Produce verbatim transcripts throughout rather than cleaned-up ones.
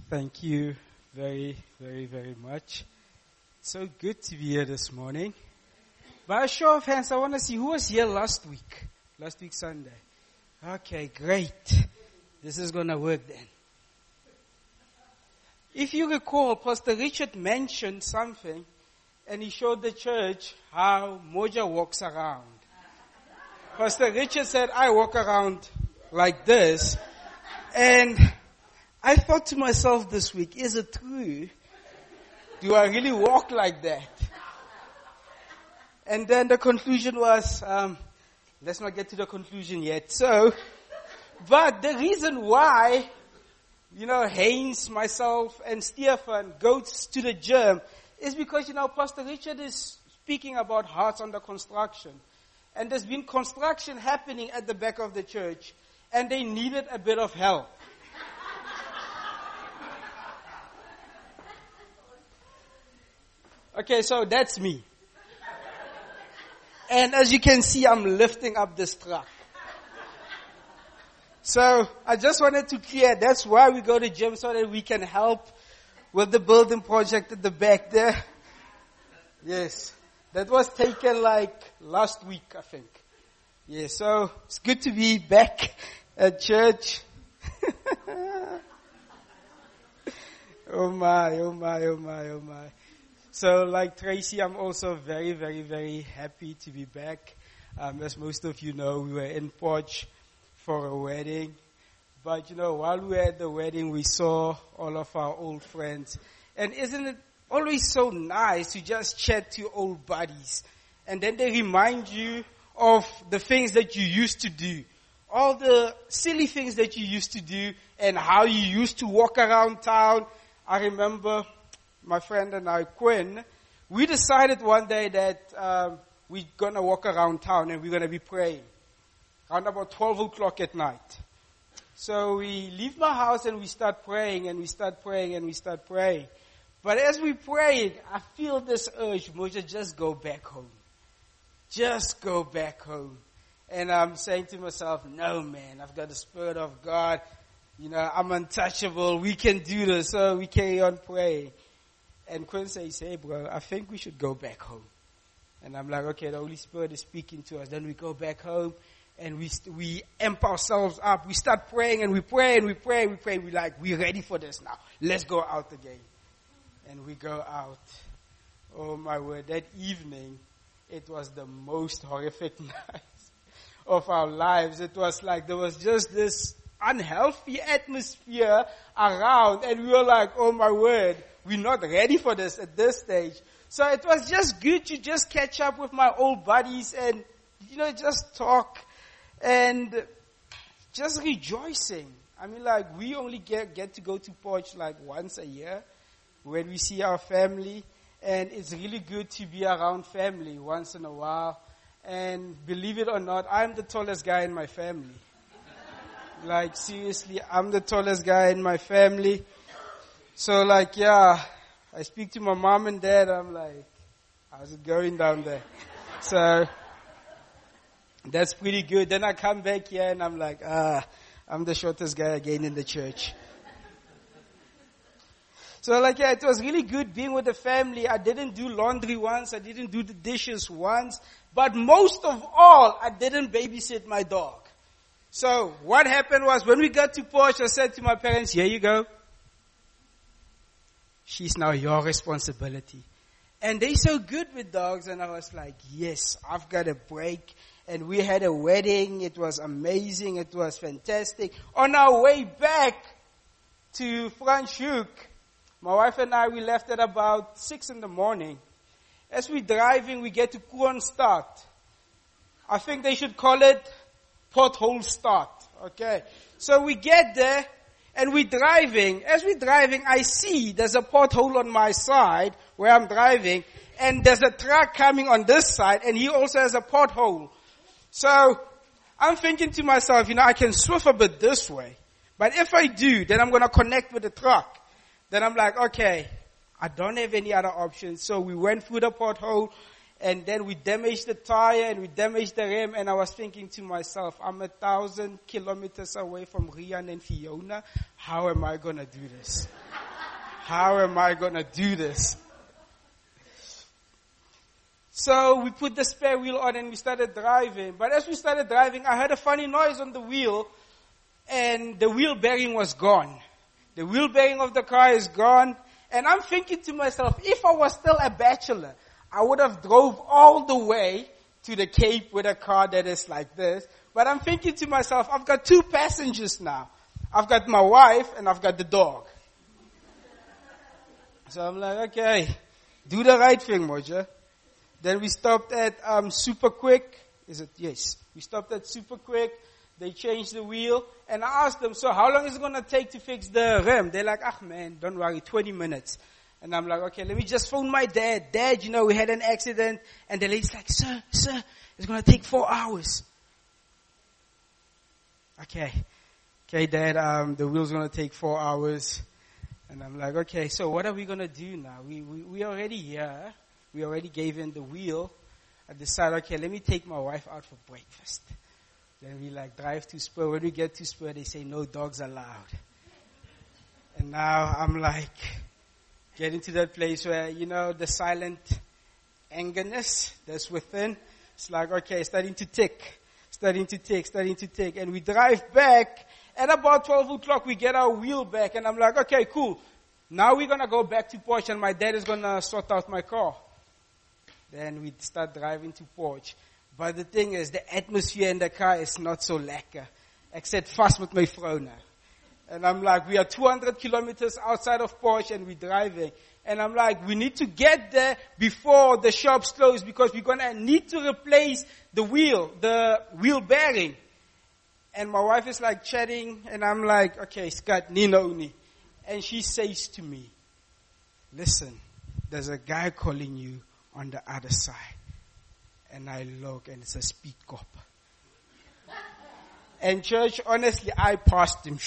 Thank you very, very, very much. So good to be here this morning. By a show of hands, I want to see who was here last week. Last week Sunday. Okay, great. This is going to work then. If you recall, Pastor Richard mentioned something and he showed the church how Moja walks around. Pastor Richard said, I walk around like this. And I thought to myself this week, is it true? Do I really walk like that? And then the conclusion was, um, let's not get to the conclusion yet. So, but the reason why, you know, Haynes, myself, and Stefan goes to the gym is because, you know, Pastor Richard is speaking about hearts under construction. And there's been construction happening at the back of the church, and they needed a bit of help. Okay, so that's me. And as you can see, I'm lifting up this truck. So I just wanted to clear, that's why we go to gym, so that we can help with the building project at the back there. Yes, that was taken like last week, I think. Yes, so it's good to be back at church. Oh my, oh my, oh my, oh my. So like Tracy, I'm also very, very, very happy to be back. Um, as most of you know, we were in Potch for a wedding. But you know, while we were at the wedding, we saw all of our old friends. And isn't it always so nice to just chat to old buddies? And then they remind you of the things that you used to do. All the silly things that you used to do and how you used to walk around town. I remember my friend and I, Quinn, we decided one day that um, we're going to walk around town and we're going to be praying. Around about twelve o'clock at night. So we leave my house and we start praying and we start praying and we start praying. But as we praying, I feel this urge, Moja, just go back home. Just go back home. And I'm saying to myself, no man, I've got the Spirit of God. You know, I'm untouchable. We can do this. So we carry on praying. And Quinn says, hey bro, I think we should go back home. And I'm like, okay, the Holy Spirit is speaking to us. Then we go back home and we st- we amp ourselves up. We start praying and we pray and we pray and we pray. We're like, we're ready for this now. Let's go out again. And we go out. Oh my word, that evening, it was the most horrific night of our lives. It was like there was just this unhealthy atmosphere around and we were like, oh my word, we're not ready for this at this stage. So it was just good to just catch up with my old buddies and, you know, just talk and just rejoicing. I mean, like, we only get, get to go to Potch like once a year when we see our family. And it's really good to be around family once in a while. And believe it or not, I'm the tallest guy in my family. Like, seriously, I'm the tallest guy in my family. So, like, yeah, I speak to my mom and dad. I'm like, how's it going down there? So, that's pretty good. Then I come back here and I'm like, ah, I'm the shortest guy again in the church. So, like, yeah, it was really good being with the family. I didn't do laundry once. I didn't do the dishes once. But most of all, I didn't babysit my dog. So, what happened was when we got to Potch, I said to my parents, here you go. She's now your responsibility. And they're so good with dogs. And I was like, yes, I've got a break. And we had a wedding. It was amazing. It was fantastic. On our way back to Franschhoek, my wife and I, we left at about six in the morning. As we're driving, we get to Kroonstad. I think they should call it Pothole Start. Okay. So we get there. And we're driving. As we're driving, I see there's a pothole on my side where I'm driving. And there's a truck coming on this side. And he also has a pothole. So I'm thinking to myself, you know, I can swerve a bit this way. But if I do, then I'm going to connect with the truck. Then I'm like, okay, I don't have any other options. So we went through the pothole. And then we damaged the tire and we damaged the rim. And I was thinking to myself, I'm a thousand kilometers away from Rian and Fiona. How am I going to do this? how am I going to do this? So we put the spare wheel on and we started driving. But as we started driving, I heard a funny noise on the wheel and the wheel bearing was gone. The wheel bearing of the car is gone. And I'm thinking to myself, if I was still a bachelor, I would have drove all the way to the Cape with a car that is like this. But I'm thinking to myself, I've got two passengers now. I've got my wife and I've got the dog. So I'm like, okay, do the right thing, Moja. Then we stopped at um, Super Quick. Is it? Yes. We stopped at Super Quick. They changed the wheel. And I asked them, so how long is it going to take to fix the rim? They're like, ah man, don't worry, twenty minutes. And I'm like, okay, let me just phone my dad. Dad, you know, we had an accident. And the lady's like, sir, sir, it's going to take four hours. Okay. Okay, Dad, um, the wheel's going to take four hours. And I'm like, okay, so what are we going to do now? We, we, we already here. We already gave in the wheel. I decided, okay, let me take my wife out for breakfast. Then we like drive to Spur. When we get to Spur, they say no dogs allowed. And now I'm like getting to that place where, you know, the silent angerness that's within. It's like, okay, starting to tick, starting to tick, starting to tick. And we drive back. At about twelve o'clock, we get our wheel back. And I'm like, okay, cool. Now we're going to go back to Porsche and my dad is going to sort out my car. Then we start driving to Porsche. But the thing is, the atmosphere in the car is not so lekker. Ek sit vast met my vrou nou. And I'm like, we are two hundred kilometers outside of Porsche and we're driving. And I'm like, we need to get there before the shops close because we're going to need to replace the wheel, the wheel bearing. And my wife is like chatting and I'm like, okay, Scott, Nina Uni. And she says to me, listen, there's a guy calling you on the other side. And I look and it's a speed cop. And church, honestly, I passed him.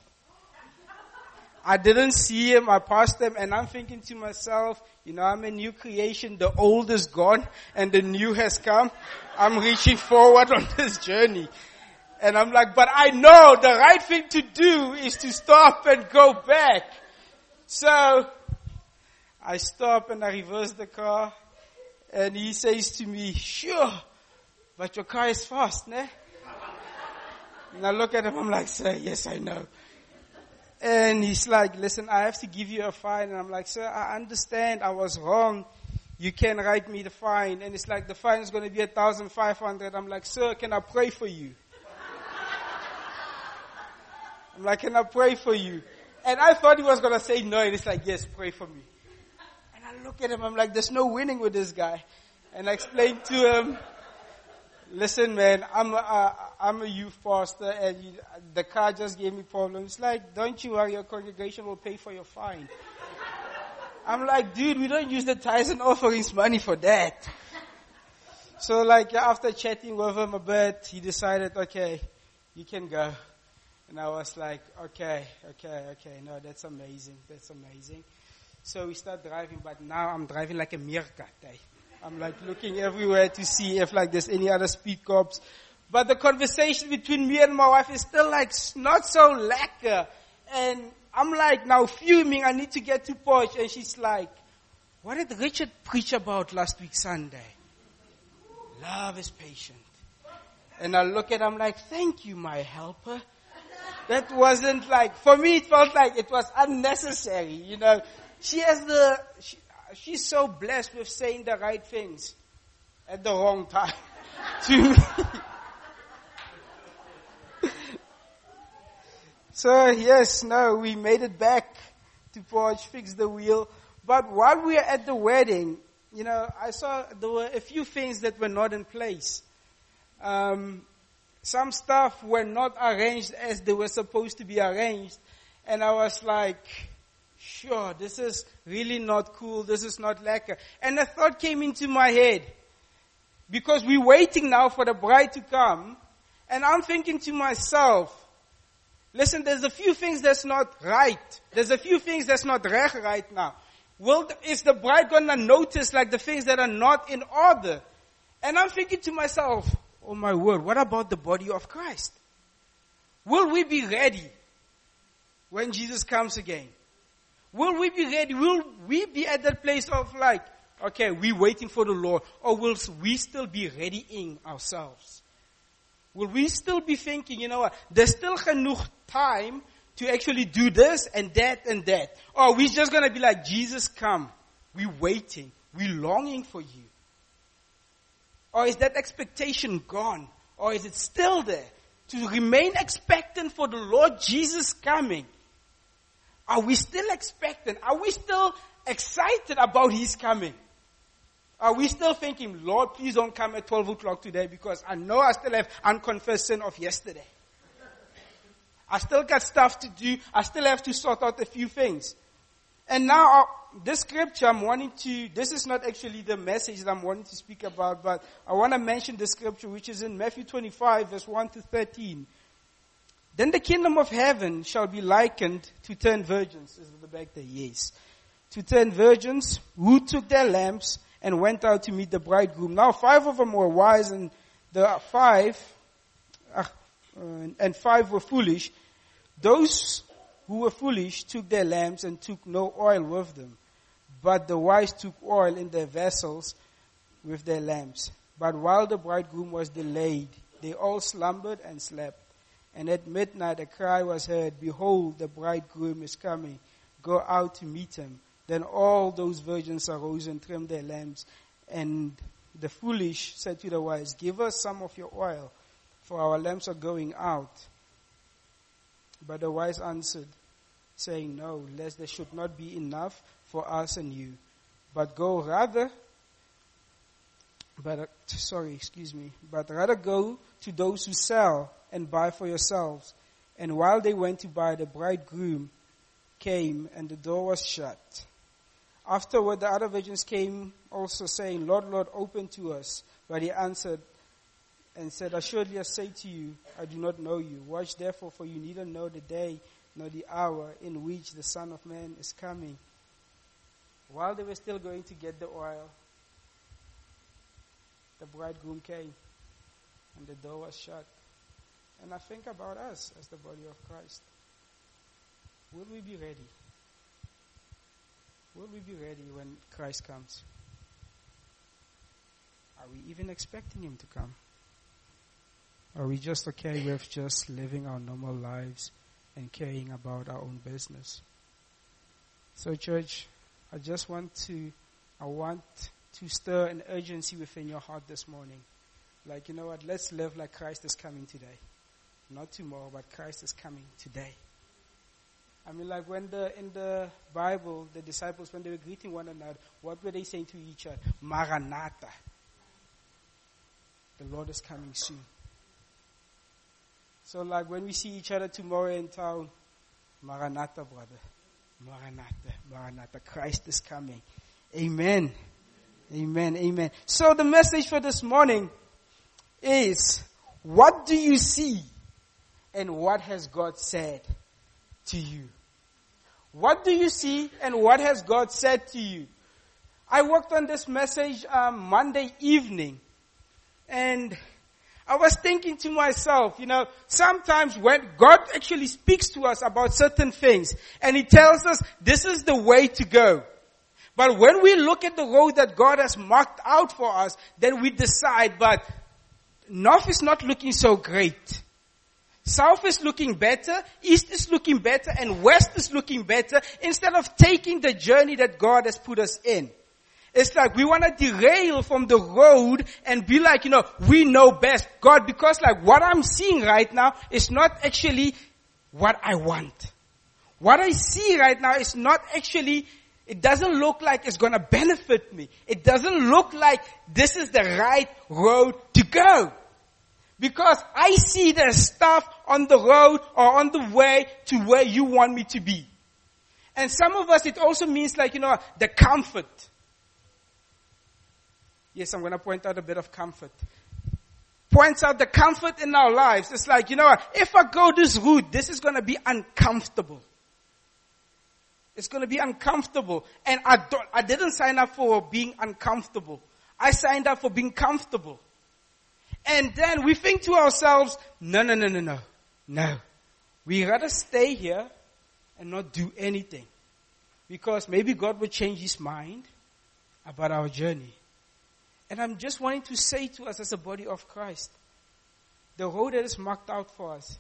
I didn't see him, I passed him, and I'm thinking to myself, you know, I'm a new creation, the old is gone and the new has come. I'm reaching forward on this journey. And I'm like, but I know the right thing to do is to stop and go back. So, I stop and I reverse the car. And he says to me, sure, but your car is fast, ne? And I look at him, I'm like, sir, yes, I know. And he's like, listen, I have to give you a fine. And I'm like, sir, I understand I was wrong. You can write me the fine. And it's like, the fine is going to be one thousand five hundred. I'm like, sir, can I pray for you? I'm like, can I pray for you? And I thought he was going to say no. And it's like, yes, pray for me. And I look at him, I'm like, there's no winning with this guy. And I explained to him, listen, man, I'm a, uh, I'm a youth pastor and you, the car just gave me problems. Like, don't you worry, your congregation will pay for your fine. I'm like, dude, we don't use the tithes and offerings money for that. So like, after chatting with him a bit, he decided, okay, you can go. And I was like, okay, okay, okay, no, that's amazing, that's amazing. So we start driving, but now I'm driving like a meerkat. Eh? I'm like looking everywhere to see if like there's any other speed cops. But the conversation between me and my wife is still like not so lekker. And I'm like now fuming, I need to get to Porsche. And she's like, what did Richard preach about last week Sunday? Love is patient. And I look at him like, thank you, my helper. That wasn't like, for me it felt like it was unnecessary, you know. She has the, she, she's so blessed with saying the right things at the wrong time to me. So yes, no, we made it back to Porsche, fixed the wheel. But while we were at the wedding, you know, I saw there were a few things that were not in place. Um, some stuff were not arranged as they were supposed to be arranged. And I was like, sure, this is really not cool. This is not lekker. And a thought came into my head. Because we're waiting now for the bride to come. And I'm thinking to myself, listen, there's a few things that's not right. There's a few things that's not reg right now. Will, is the bride going to notice like the things that are not in order? And I'm thinking to myself, oh my word, what about the body of Christ? Will we be ready when Jesus comes again? Will we be ready? Will we be at that place of like, okay, we're waiting for the Lord? Or will we still be readying ourselves? Will we still be thinking, you know what, there's still genoeg time to actually do this and that and that? Or are we just going to be like, Jesus, come. We're waiting. We're longing for you. Or is that expectation gone? Or is it still there? To remain expectant for the Lord Jesus coming. Are we still expectant? Are we still excited about His coming? Are we still thinking, Lord, please don't come at twelve o'clock today because I know I still have unconfessed sin of yesterday. I still got stuff to do. I still have to sort out a few things. And now, uh, this scripture I'm wanting to, this is not actually the message that I'm wanting to speak about, but I want to mention the scripture which is in Matthew twenty-five verse one to thirteen. Then the kingdom of heaven shall be likened to ten virgins. Is the back there? Yes. To ten virgins who took their lamps and went out to meet the bridegroom. Now five of them were wise and the five, uh, and five were foolish. Those who were foolish took their lamps and took no oil with them. But the wise took oil in their vessels with their lamps. But while the bridegroom was delayed, they all slumbered and slept. And at midnight a cry was heard, behold, the bridegroom is coming. Go out to meet him. Then all those virgins arose and trimmed their lamps. And the foolish said to the wise, give us some of your oil, for our lamps are going out. But the wise answered, saying, no, lest there should not be enough for us and you. But go rather, but, uh, sorry, excuse me, but rather go to those who sell and buy for yourselves. And while they went to buy, the bridegroom came and the door was shut. Afterward, the other virgins came also saying, Lord, Lord, open to us. But he answered and said, assuredly I say to you, I do not know you. Watch therefore, for you neither know the day nor the hour in which the Son of Man is coming. While they were still going to get the oil, the bridegroom came and the door was shut. And I think about us as the body of Christ. Will we be ready? Will we be ready when Christ comes? Are we even expecting Him to come? Are we just okay with just living our normal lives and caring about our own business? So church, I just want to, I want to stir an urgency within your heart this morning. Like, you know what, let's live like Christ is coming today. Not tomorrow, but Christ is coming today. I mean, like when the, in the Bible, the disciples, when they were greeting one another, what were they saying to each other? Maranatha. The Lord is coming soon. So like when we see each other tomorrow in town, Maranatha, brother. Maranatha, Maranatha. Christ is coming. Amen. Amen, amen. So the message for this morning is, what do you see and what has God said to you? What do you see and what has God said to you? I worked on this message um, Monday evening, and I was thinking to myself, you know, sometimes when God actually speaks to us about certain things and He tells us this is the way to go. But when we look at the road that God has marked out for us, then we decide, but north is not looking so great. South is looking better, east is looking better, and west is looking better, instead of taking the journey that God has put us in. It's like we want to derail from the road and be like, you know, we know best. God, because like what I'm seeing right now is not actually what I want. What I see right now is not actually, it doesn't look like it's going to benefit me. It doesn't look like this is the right road to go. Because I see there's stuff on the road or on the way to where you want me to be. And some of us, it also means like, you know, the comfort. Yes, I'm going to point out a bit of comfort. Points out the comfort in our lives. It's like, you know what, if I go this route, this is going to be uncomfortable. It's going to be uncomfortable. And I don't, I didn't sign up for being uncomfortable. I signed up for being comfortable. And then we think to ourselves, no, no, no, no, no, no. We rather stay here and not do anything. because maybe God will change his mind about our journey. And I'm just wanting to say to us as a body of Christ, the road that is marked out for us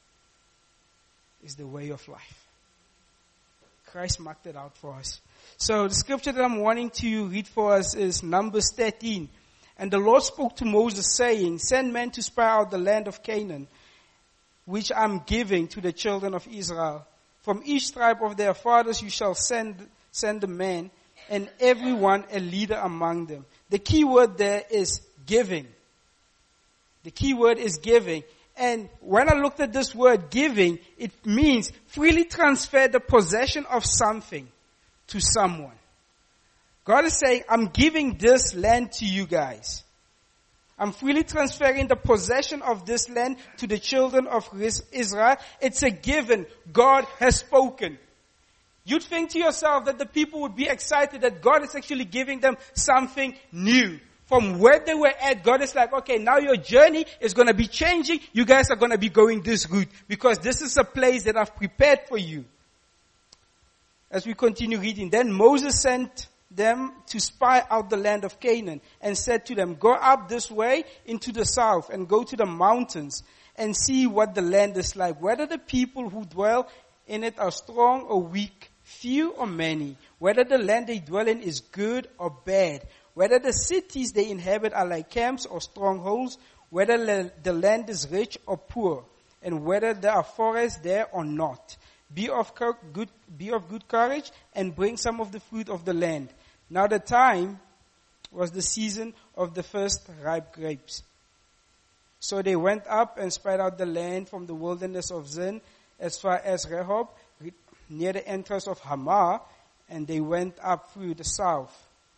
is the way of life. Christ marked it out for us. So the scripture that I'm wanting to read for us is Numbers thirteen. And the Lord spoke to Moses, saying, send men to spy out the land of Canaan, which I'm giving to the children of Israel. From each tribe of their fathers you shall send, send a man, and everyone a leader among them. The key word there is giving. The key word is giving. And when I looked at this word giving, it means freely transfer the possession of something to someone. God is saying, I'm giving this land to you guys. I'm freely transferring the possession of this land to the children of Israel. It's a given. God has spoken. You'd think to yourself that the people would be excited that God is actually giving them something new. From where they were at, God is like, okay, now your journey is going to be changing. You guys are going to be going this route because this is a place that I've prepared for you. As we continue reading, then Moses sent them to spy out the land of Canaan and said to them, go up this way into the south and go to the mountains and see what the land is like, whether the people who dwell in it are strong or weak, few or many, whether the land they dwell in is good or bad, whether the cities they inhabit are like camps or strongholds, whether the land is rich or poor, and whether there are forests there or not. Be of good, be of good courage and bring some of the fruit of the land. Now the time was the season of the first ripe grapes. So they went up and spread out the land from the wilderness of Zin as far as Rehob, near the entrance of Hamah, and they went up through the south.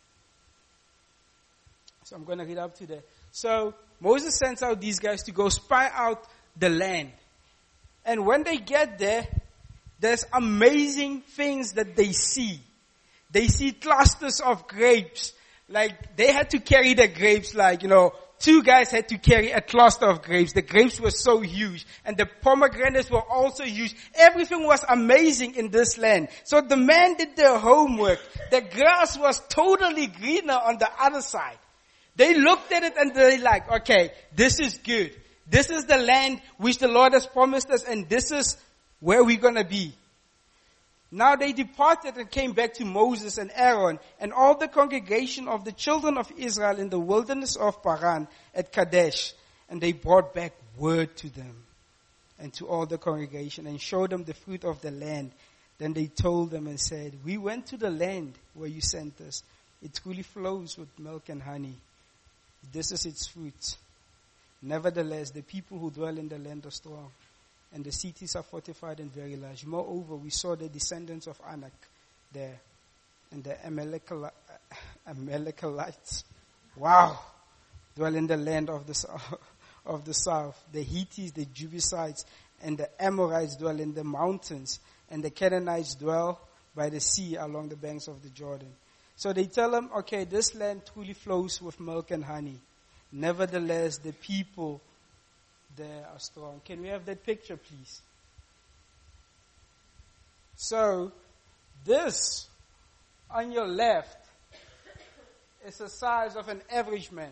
So I'm going to read up to there. So Moses sends out these guys to go spy out the land. And when they get there, there's amazing things that they see. They see clusters of grapes. Like, they had to carry the grapes like, you know, two guys had to carry a cluster of grapes. The grapes were so huge. And the pomegranates were also huge. Everything was amazing in this land. So the men did their homework. The grass was totally greener on the other side. They looked at it and they're like, okay, this is good. This is the land which the Lord has promised us, and this is where we're going to be. Now they departed and came back to Moses and Aaron and all the congregation of the children of Israel in the wilderness of Paran at Kadesh. And they brought back word to them and to all the congregation and showed them the fruit of the land. Then they told them and said, we went to the land where you sent us. It truly flows with milk and honey. This is its fruit. Nevertheless, the people who dwell in the land are strong, and the cities are fortified and very large. Moreover, we saw the descendants of Anak there, and the Amalekites, wow, dwell in the land of the, of the south. The Hittites, the Jebusites, and the Amorites dwell in the mountains, and the Canaanites dwell by the sea along the banks of the Jordan. So they tell them, okay, this land truly flows with milk and honey. Nevertheless, the people there are strong. Can we have that picture, please? So, this on your left is the size of an average man.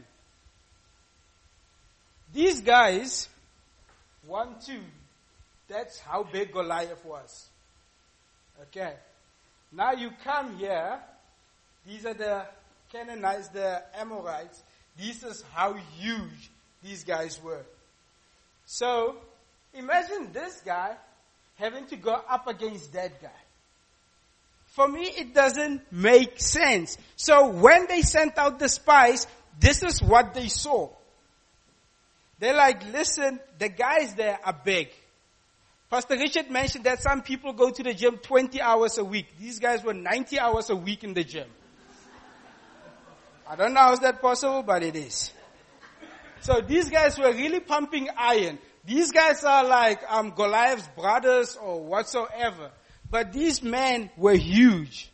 These guys, one, two, that's how big Goliath was. Okay. Now you come here. These are the Canaanites, the Amorites. This is how huge these guys were. So, imagine this guy having to go up against that guy. For me, it doesn't make sense. So, when they sent out the spies, this is what they saw. They're like, listen, the guys there are big. Pastor Richard mentioned that some people go to the gym twenty hours a week. These guys were ninety hours a week in the gym. I don't know how is that possible, but it is. So these guys were really pumping iron. These guys are like um, Goliath's brothers or whatsoever. But these men were huge.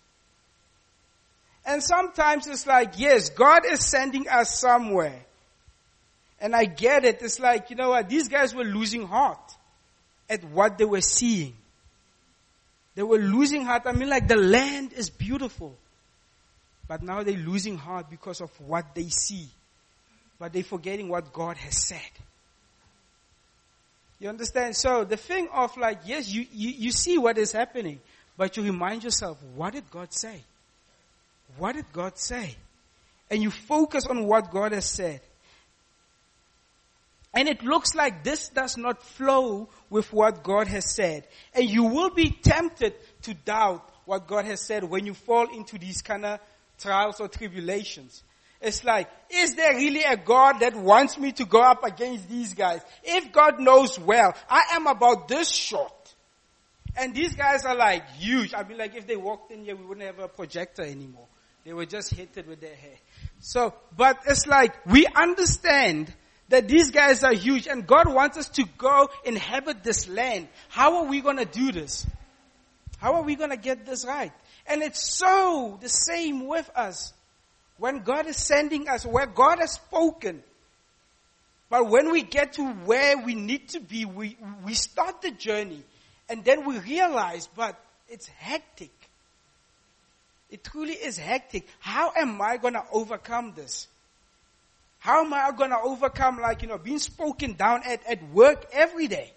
And sometimes it's like, yes, God is sending us somewhere. And I get it. It's like, you know what, these guys were losing heart at what they were seeing. They were losing heart. I mean, like, the land is beautiful. But now they're losing heart because of what they see. But they're forgetting what God has said. You understand? So the thing of like, yes, you, you, you see what is happening. But you remind yourself, what did God say? What did God say? And you focus on what God has said. And it looks like this does not flow with what God has said. And you will be tempted to doubt what God has said when you fall into these kind of trials or tribulations. It's like, is there really a God that wants me to go up against these guys? If God knows well, I am about this short. And these guys are like huge. I mean, like if they walked in here, we wouldn't have a projector anymore. They were just hit it with their hair. So, but it's like, we understand that these guys are huge and God wants us to go inhabit this land. How are we going to do this? How are we going to get this right? And it's so the same with us. When God is sending us, where God has spoken. But when we get to where we need to be, we, we start the journey. And then we realize, but it's hectic. It truly is hectic. How am I going to overcome this? How am I going to overcome, like, you know, being spoken down at, at work every day?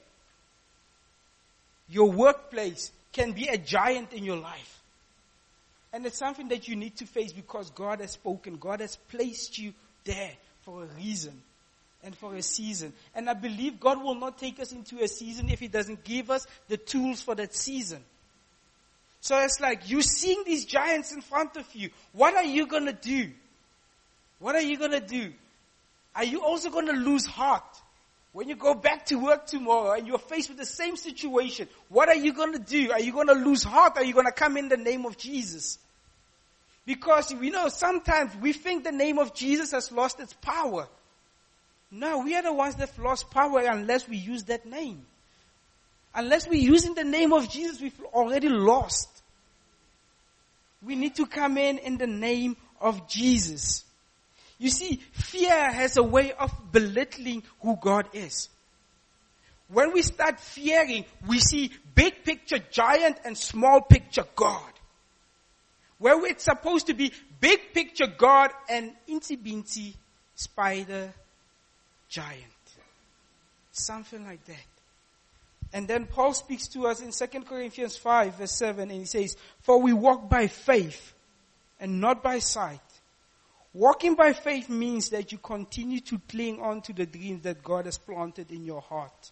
Your workplace can be a giant in your life. And it's something that you need to face because God has spoken. God has placed you there for a reason and for a season. And I believe God will not take us into a season if He doesn't give us the tools for that season. So it's like you're seeing these giants in front of you. What are you going to do? What are you going to do? Are you also going to lose heart? When you go back to work tomorrow and you're faced with the same situation, what are you going to do? Are you going to lose heart? Are you going to come in the name of Jesus? Because we know sometimes we think the name of Jesus has lost its power. No, we are the ones that have lost power unless we use that name. Unless we're using the name of Jesus, we've already lost. We need to come in in the name of Jesus. You see, fear has a way of belittling who God is. When we start fearing, we see big picture giant and small picture God. Where it's supposed to be big picture God and incy bincy spider giant. Something like that. And then Paul speaks to us in Second Corinthians five verse seven and he says, for we walk by faith and not by sight. Walking by faith means that you continue to cling on to the dreams that God has planted in your heart.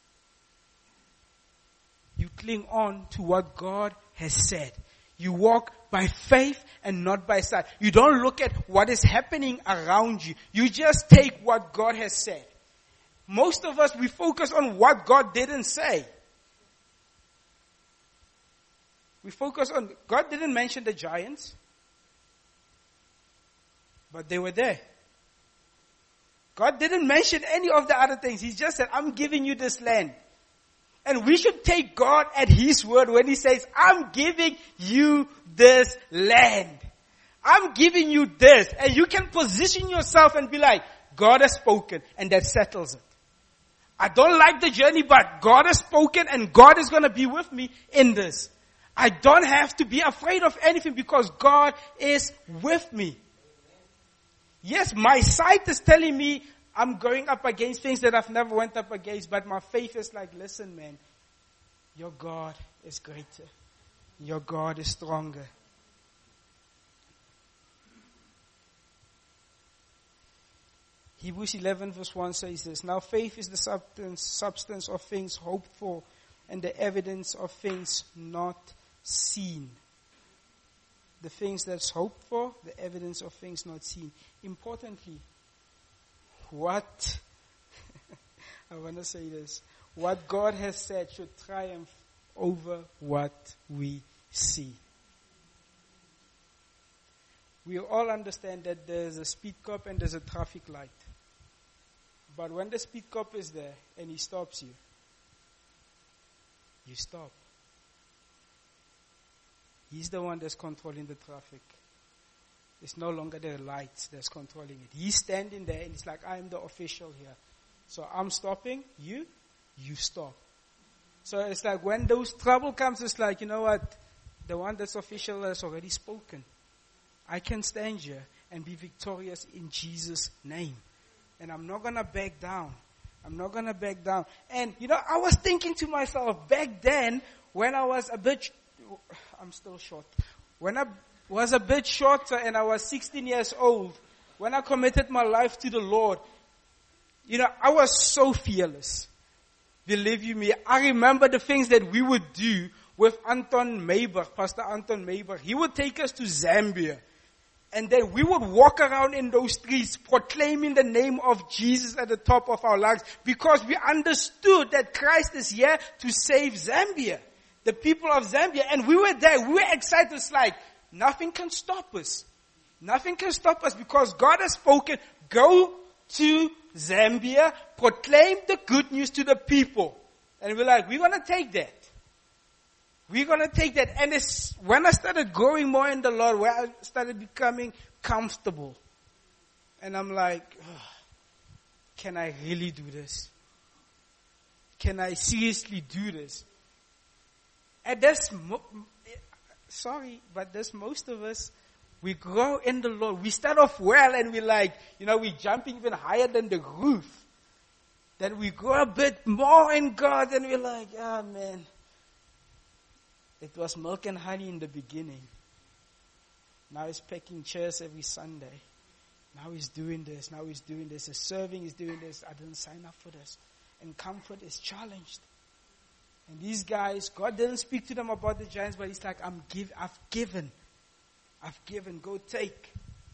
You cling on to what God has said. You walk by faith and not by sight. You don't look at what is happening around you. You just take what God has said. Most of us, we focus on what God didn't say. We focus on, God didn't mention the giants. But they were there. God didn't mention any of the other things. He just said, I'm giving you this land. And we should take God at His word when He says, I'm giving you this land. I'm giving you this. And you can position yourself and be like, God has spoken, and that settles it. I don't like the journey, but God has spoken and God is going to be with me in this. I don't have to be afraid of anything because God is with me. Yes, my sight is telling me I'm going up against things that I've never went up against, but my faith is like, listen, man, your God is greater. Your God is stronger. Hebrews eleven verse one says this, now faith is the substance, substance of things hoped for and the evidence of things not seen. The things that's hoped for, the evidence of things not seen. Importantly, what, I want to say this, what God has said should triumph over what we see. We all understand that there's a speed cop and there's a traffic light. But when the speed cop is there and he stops you, you stop. He's the one that's controlling the traffic. It's no longer the lights that's controlling it. He's standing there and it's like, I'm the official here. So I'm stopping, you, you stop. So it's like when those trouble comes, it's like, you know what? The one that's official has already spoken. I can stand here and be victorious in Jesus' name. And I'm not going to back down. I'm not going to back down. And, you know, I was thinking to myself back then when I was a bit, I'm still short. When I was a bit shorter and I was sixteen years old, when I committed my life to the Lord, you know, I was so fearless. Believe you me, I remember the things that we would do with Anton Mayberg, Pastor Anton Mayberg. He would take us to Zambia. And then we would walk around in those streets proclaiming the name of Jesus at the top of our lungs because we understood that Christ is here to save Zambia, the people of Zambia. And we were there. We were excited. It's like, nothing can stop us. Nothing can stop us because God has spoken. Go to Zambia, proclaim the good news to the people. And we're like, we're going to take that. We're going to take that. And it's when I started growing more in the Lord, where I started becoming comfortable. And I'm like, oh, can I really do this? Can I seriously do this? And that's, mo- sorry, but that's most of us. We grow in the Lord. We start off well and we're like, you know, we're jumping even higher than the roof. Then we grow a bit more in God and we're like, ah, oh, man. It was milk and honey in the beginning. Now he's packing chairs every Sunday. Now he's doing this. Now he's doing this. His serving is doing this. I didn't sign up for this. And comfort is challenged. And these guys, God didn't speak to them about the giants, but he's like, I'm give, I've given. I've given. Go take.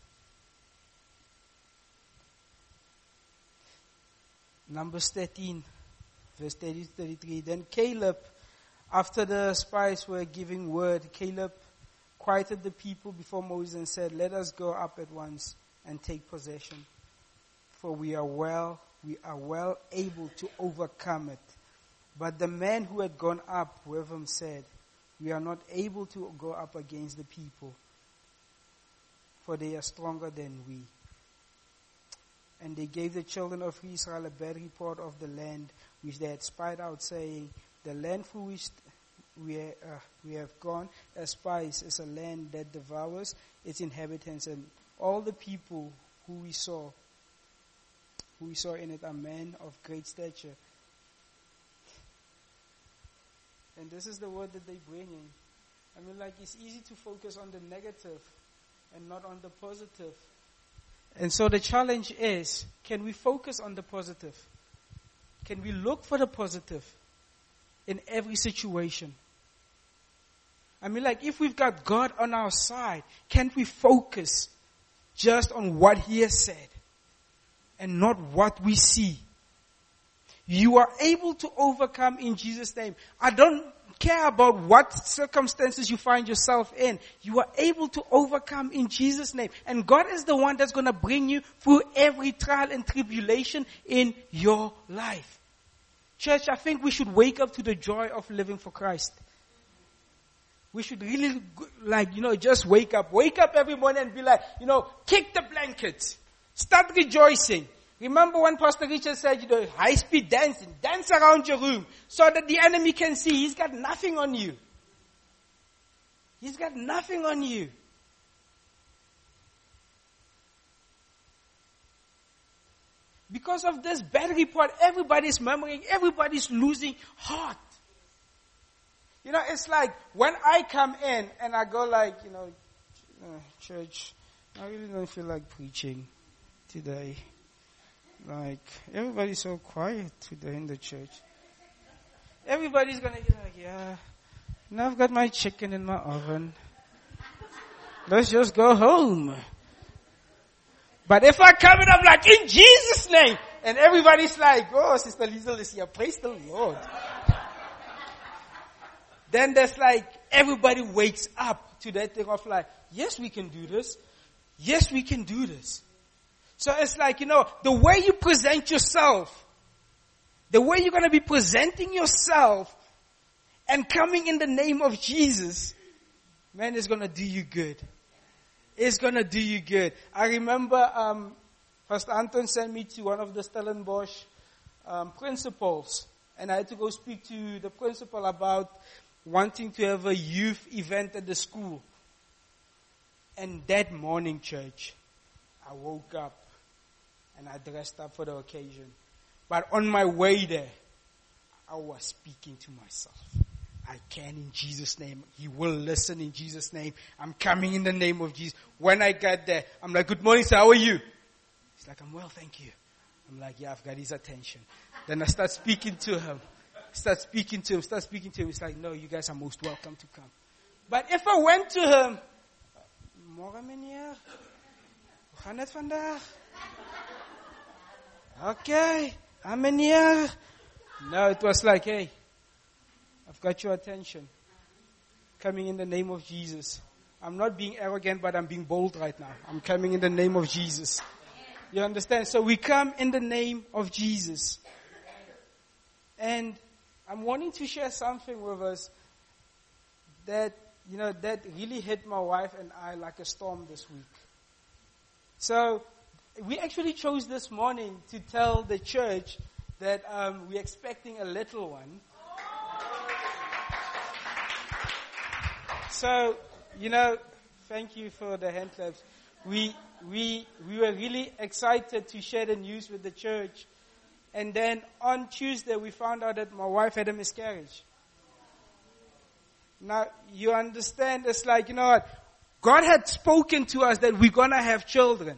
Numbers thirteen, verse thirty to thirty-three. Then Caleb, after the spies were giving word, Caleb quieted the people before Moses and said, let us go up at once and take possession. For we are well, we are well able to overcome it. But the man who had gone up with him said, we are not able to go up against the people, for they are stronger than we. And they gave the children of Israel a bad report of the land which they had spied out, saying, the land through which we, uh, we have gone as spies is a land that devours its inhabitants, and all the people who we saw, who we saw in it are men of great stature. And this is the word that they bring in. I mean, like, it's easy to focus on the negative and not on the positive. And so the challenge is, can we focus on the positive? Can we look for the positive in every situation? I mean, like, if we've got God on our side, can't we focus just on what He has said and not what we see? You are able to overcome in Jesus' name. I don't care about what circumstances you find yourself in. You are able to overcome in Jesus' name. And God is the one that's going to bring you through every trial and tribulation in your life. Church, I think we should wake up to the joy of living for Christ. We should really, like, you know, just wake up. Wake up every morning and be like, you know, kick the blankets. Start rejoicing. Remember when Pastor Richard said, you know, high-speed dancing. Dance around your room so that the enemy can see he's got nothing on you. He's got nothing on you. Because of this bad report, everybody's murmuring, everybody's losing heart. You know, it's like when I come in and I go like, you know, uh, church, I really don't feel like preaching today. Like, everybody's so quiet today in the church. Everybody's going to be like, yeah, now I've got my chicken in my oven. Let's just go home. But if I come in, I'm like, in Jesus' name. And everybody's like, oh, Sister Liesel is here. Praise the Lord. Then there's like, everybody wakes up to that thing of like, yes, we can do this. Yes, we can do this. So it's like, you know, the way you present yourself, the way you're going to be presenting yourself and coming in the name of Jesus, man, it's going to do you good. It's going to do you good. I remember um, Pastor Anton sent me to one of the Stellenbosch um, principals. And I had to go speak to the principal about wanting to have a youth event at the school. And that morning, church, I woke up and I dressed up for the occasion. But on my way there, I was speaking to myself. I can in Jesus' name. He will listen in Jesus' name. I'm coming in the name of Jesus. When I got there, I'm like, good morning, sir, how are you? He's like, I'm well, thank you. I'm like, yeah, I've got his attention. Then I start speaking to him. Start speaking to him, start speaking to him. He's like, no, you guys are most welcome to come. But if I went to him, morgen meneer, hoe gaan het vandaag? Okay, ah meneer. No, it was like, hey, I've got your attention. Coming in the name of Jesus. I'm not being arrogant, but I'm being bold right now. I'm coming in the name of Jesus. You understand? So we come in the name of Jesus. And I'm wanting to share something with us that, you know, that really hit my wife and I like a storm this week. So we actually chose this morning to tell the church that um, we're expecting a little one. So, you know, thank you for the hand claps. We, we, we were really excited to share the news with the church. And then on Tuesday, we found out that my wife had a miscarriage. Now, you understand, it's like, you know what? God had spoken to us that we're going to have children.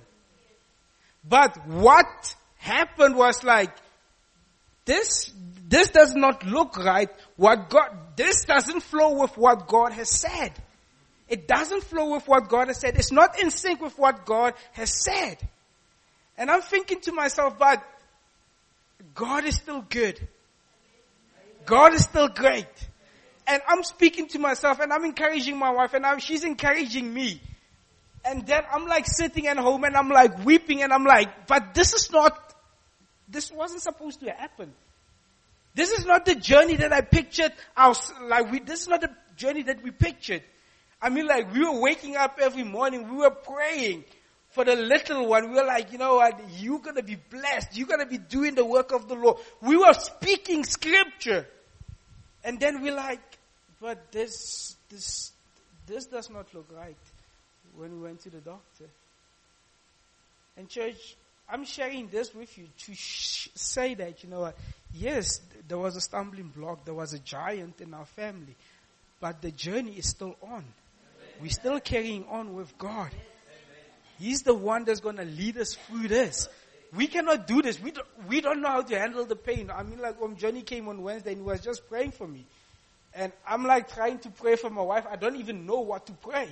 But what happened was like, this, this does not look right. What God, this doesn't flow with what God has said. It doesn't flow with what God has said. It's not in sync with what God has said. And I'm thinking to myself, but God is still good. God is still great. And I'm speaking to myself and I'm encouraging my wife and I'm, she's encouraging me. And then I'm like sitting at home and I'm like weeping and I'm like, but this is not, this wasn't supposed to happen. This is not the journey that I pictured. Our, like we, this is not the journey that we pictured. I mean, like we were waking up every morning, we were praying for the little one. We were like, you know what, you're going to be blessed. You're going to be doing the work of the Lord. We were speaking scripture. And then we're like, but this, this, this does not look right when we went to the doctor. And church, I'm sharing this with you to sh- say that, you know what, yes, there was a stumbling block. There was a giant in our family. But the journey is still on. Amen. We're still carrying on with God. Amen. He's the one that's going to lead us through this. We cannot do this. We don't, we don't know how to handle the pain. I mean, like when Johnny came on Wednesday and he was just praying for me. And I'm like trying to pray for my wife. I don't even know what to pray.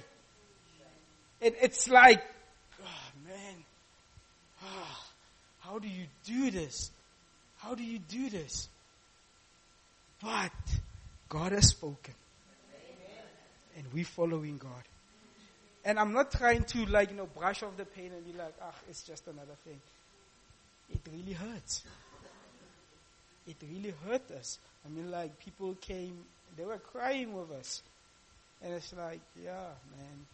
It, it's like, oh man, oh, how do you do this? How do you do this? But God has spoken. And we're following God. And I'm not trying to like, you know, brush off the pain and be like, ah, it's just another thing. It really hurts. It really hurt us. I mean, like, people came, they were crying with us. And it's like, yeah, man.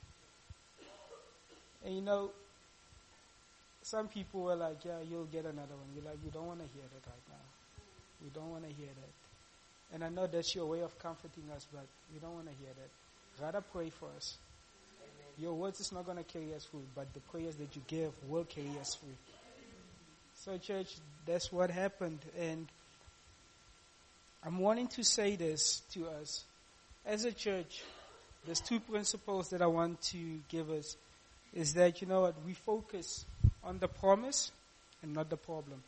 And you know, some people were like, yeah, you'll get another one. You're like, we don't want to hear that right now. We don't want to hear that. And I know that's your way of comforting us, but we don't want to hear that. Rather pray for us. Amen. Your words is not going to carry us through, but the prayers that you give will carry us through. So church, that's what happened. And I'm wanting to say this to us. As a church, there's two principles that I want to give us. Is that, you know what, we focus on the promise and not the problem.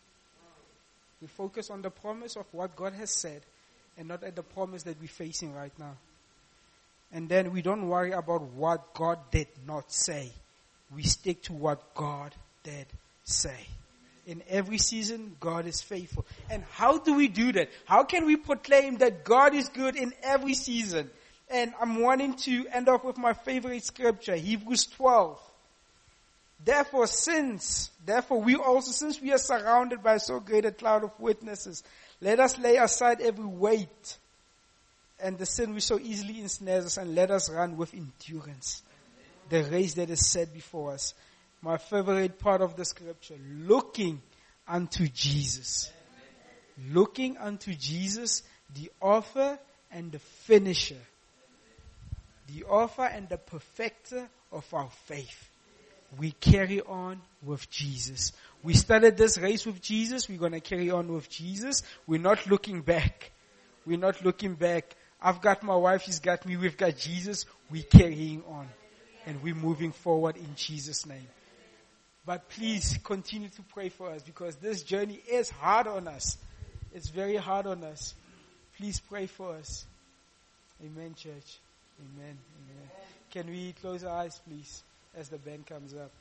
We focus on the promise of what God has said and not at the promise that we're facing right now. And then we don't worry about what God did not say. We stick to what God did say. In every season, God is faithful. And how do we do that? How can we proclaim that God is good in every season? And I'm wanting to end up with my favorite scripture, Hebrews twelve. Therefore, since, therefore we also, since we are surrounded by so great a cloud of witnesses, let us lay aside every weight and the sin which so easily ensnares us, and let us run with endurance the race that is set before us. My favorite part of the scripture, looking unto Jesus. looking unto Jesus, the author and the finisher, the author and the perfecter of our faith. We carry on with Jesus. We started this race with Jesus. We're going to carry on with Jesus. We're not looking back. We're not looking back. I've got my wife. She's got me. We've got Jesus. We're carrying on. And we're moving forward in Jesus' name. But please continue to pray for us because this journey is hard on us. It's very hard on us. Please pray for us. Amen, church. Amen. Amen. Can we close our eyes, please, as the band comes up?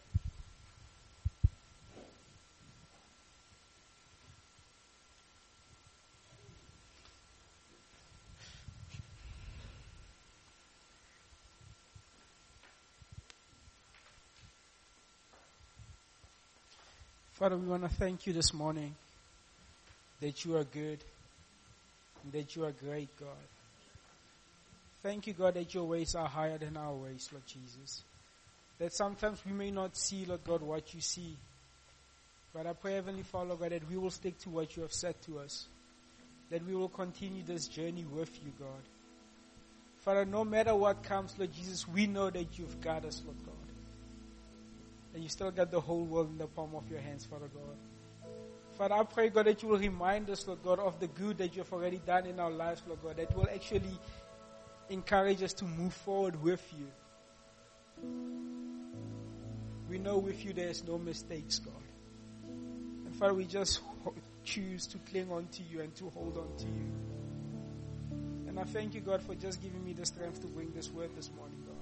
Father, we want to thank you this morning that you are good and that you are great, God. Thank you, God, that your ways are higher than our ways, Lord Jesus. That sometimes we may not see, Lord God, what you see. But I pray, Heavenly Father, God, that we will stick to what you have said to us. That we will continue this journey with you, God. Father, no matter what comes, Lord Jesus, we know that you've got us, Lord God. And you still got the whole world in the palm of your hands, Father God. Father, I pray, God, that you will remind us, Lord God, of the good that you have already done in our lives, Lord God, that will actually encourage us to move forward with you. We know with you there is no mistakes, God. And Father, we just choose to cling on to you and to hold on to you. And I thank you, God, for just giving me the strength to bring this word this morning, God.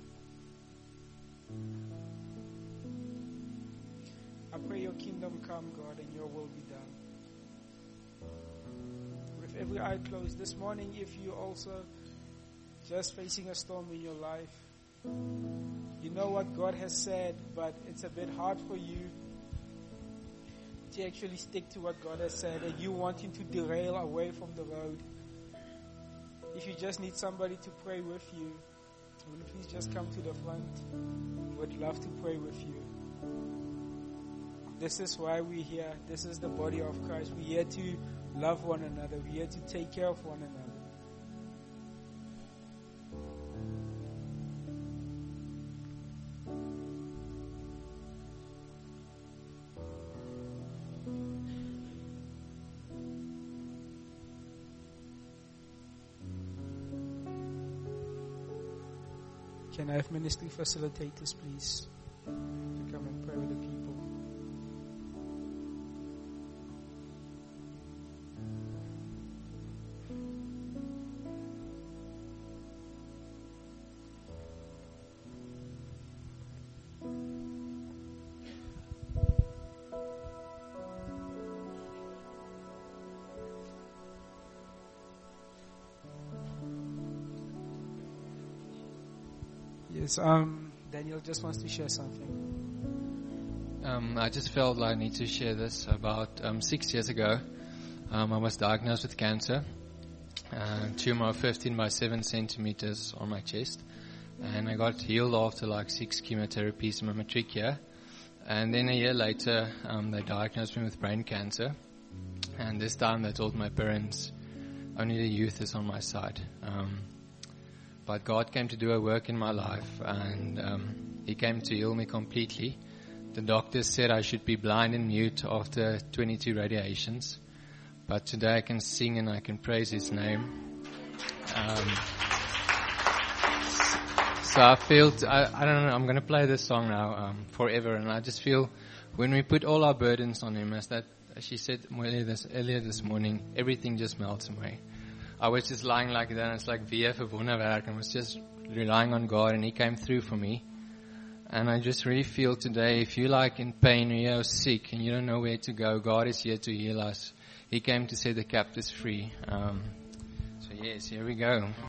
I pray your kingdom come, God, and your will be done. With every eye closed this morning, if you also just facing a storm in your life, you know what God has said, but it's a bit hard for you to actually stick to what God has said, and you wanting to derail away from the road. If you just need somebody to pray with you, will you please just come to the front? We'd love to pray with you. This is why we're here. This is the body of Christ. We're here to love one another. We're here to take care of one another. Can I have ministry facilitators, please, to come and pray with the people? Yes, um, Daniel just wants to share something. Um, I just felt like I need to share this. About um, six years ago, um, I was diagnosed with cancer, uh, tumor of fifteen by seven centimeters on my chest, and I got healed after like six chemotherapies in my trachea. And then a year later, um, they diagnosed me with brain cancer, and this time they told my parents, only the youth is on my side. Um, But God came to do a work in my life, and um, He came to heal me completely. The doctors said I should be blind and mute after twenty-two radiations, but today I can sing and I can praise His name. Um, so I feel, t- I, I don't know, I'm going to play this song now, um, forever, and I just feel when we put all our burdens on Him, as that as she said earlier this, earlier this morning, everything just melts away. I was just lying like that, and it's like V F wonderwerk, and was just relying on God, and He came through for me. And I just really feel today, if you're like in pain, or you're sick, and you don't know where to go, God is here to heal us. He came to set the captives free. Um, so yes, here we go.